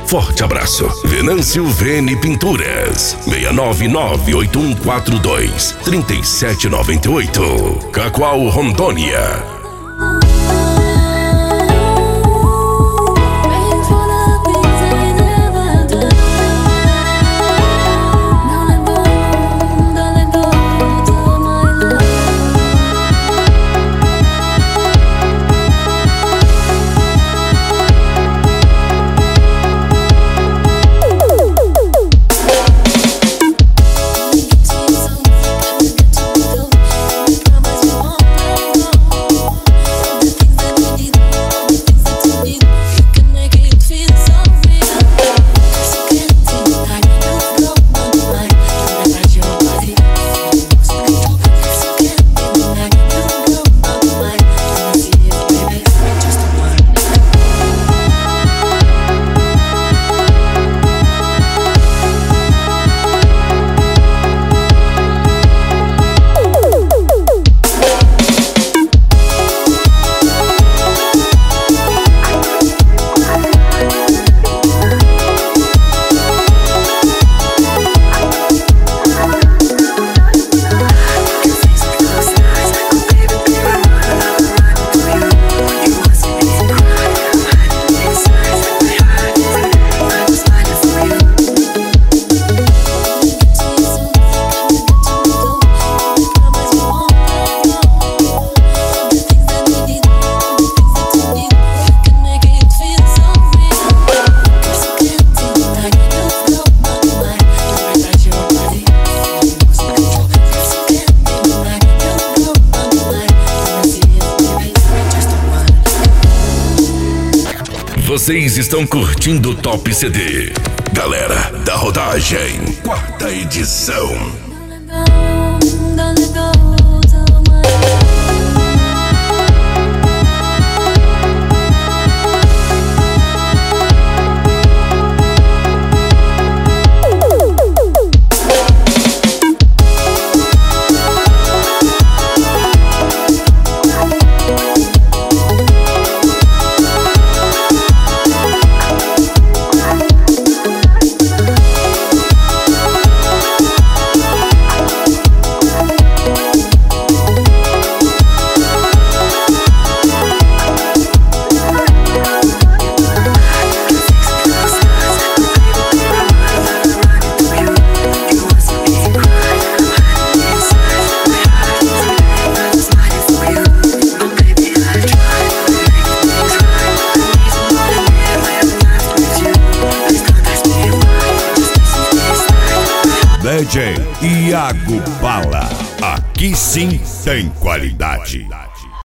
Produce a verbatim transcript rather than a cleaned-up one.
Forte abraço. Venâncio Vene Pinturas. seis nove nove oito um quatro dois três sete nove oito. Cacoal, Rondônia. Vocês estão curtindo o Top C D. Galera da Rodagem, quarta edição. D J Iago Bala, aqui sim tem qualidade.